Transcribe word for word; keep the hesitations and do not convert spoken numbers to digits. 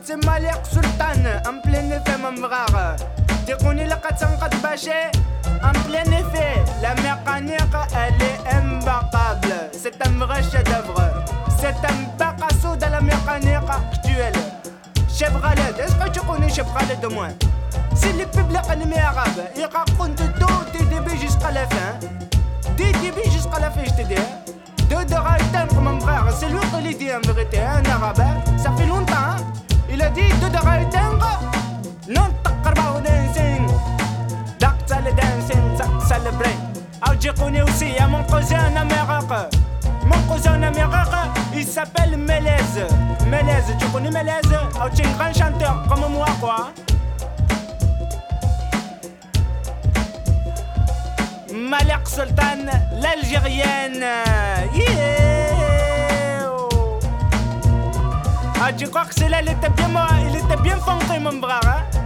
c'est Malek Sultan, en plein effet mon frère. Tu connais le quatre cent quatre bâché? En plein effet, la mécanique elle est imbattable. C'est un vrai chef-d'œuvre. C'est un Picasso de la mécanique actuelle. Chevrolet, est-ce que tu connais Chevrolet de moi? C'est le public animé arabe. Il raconte tout du début jusqu'à la fin. Du début jusqu'à la fin, je te dis. De de Raïteng, mon frère, c'est lui qui l'a dit en vérité, un arabe. Ça fait longtemps. Il a dit de de Raïteng. Non, t'as dancing. Dark sale dancing, dark sale brain. Alors je connais aussi, il y a mon cousin en Amérique. Mon cousin en Amérique, il s'appelle Melez. Melez, tu connais Melez? Alors tu es un grand chanteur comme moi, quoi. Malek Sultan, l'Algérienne. Yeah. Ah, tu crois que c'est là, il était bien, il était bien funky, mon bras, hein?